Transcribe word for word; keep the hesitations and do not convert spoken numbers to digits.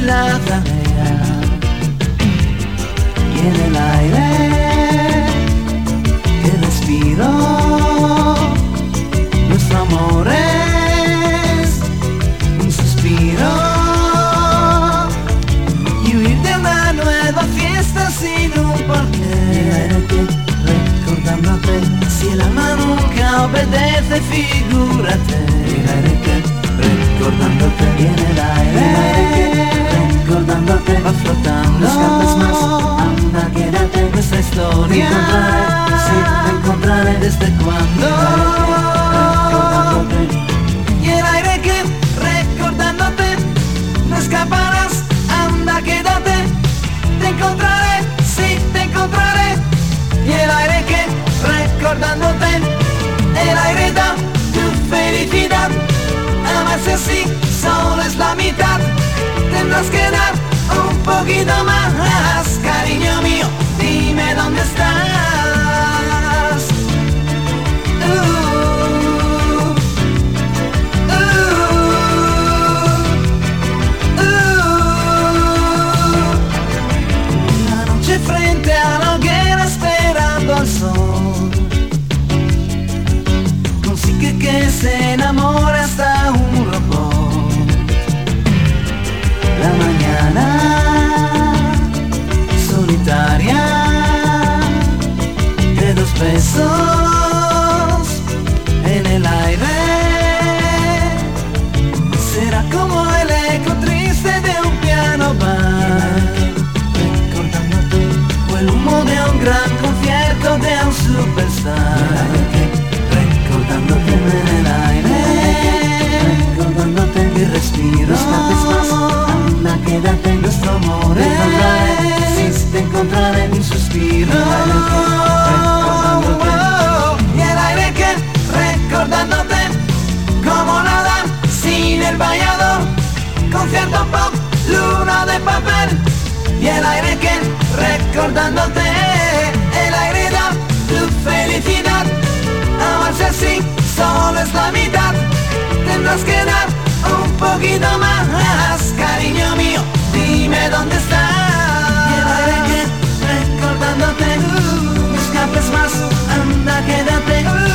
la tarea y en el aire que respiro nuestro amor es un suspiro y huir de una nueva fiesta sin un porqué. El aire que recordándote, si el alma nunca obedece, figúrate. El aire que recordándote, y en el aire, el aire que recordándote va flotando. No escapes más, anda, quédate en esta historia. Te encontraré, sí, te encontraré desde cuando. Y el aire que recordándote, no escaparás, anda, quédate. Te encontraré, sí, te encontraré. Y el aire que recordándote, el aire da tu felicidad. Amarse así solo es la mitad. Tendrás que dar un poquito más, cariño mío, dime dónde estás. Uh, uh, uh. La noche frente a la hoguera esperando al sol, consigue que se enamore hasta un robot. La mañana solitaria de dos besos en el aire será como el eco triste de un piano bar, recordándote, o el humo de un gran concierto de un superstar. Recordándote en el aire, recordándote mi respiro. No escapes más, anda, quédate en nuestro amor. Te encontraré, sí, te encontraré en un suspiro. Y el aire que recordándote, como nada sin el bañador, concierto pop, luna de papel. Y el aire que recordándote, el aire da tu felicidad. Amarse así solo es la mitad. Tendrás que dar un poquito más, cariño mío, dime dónde estás. Y el aire que recordándote, no escapes más, anda, quédate.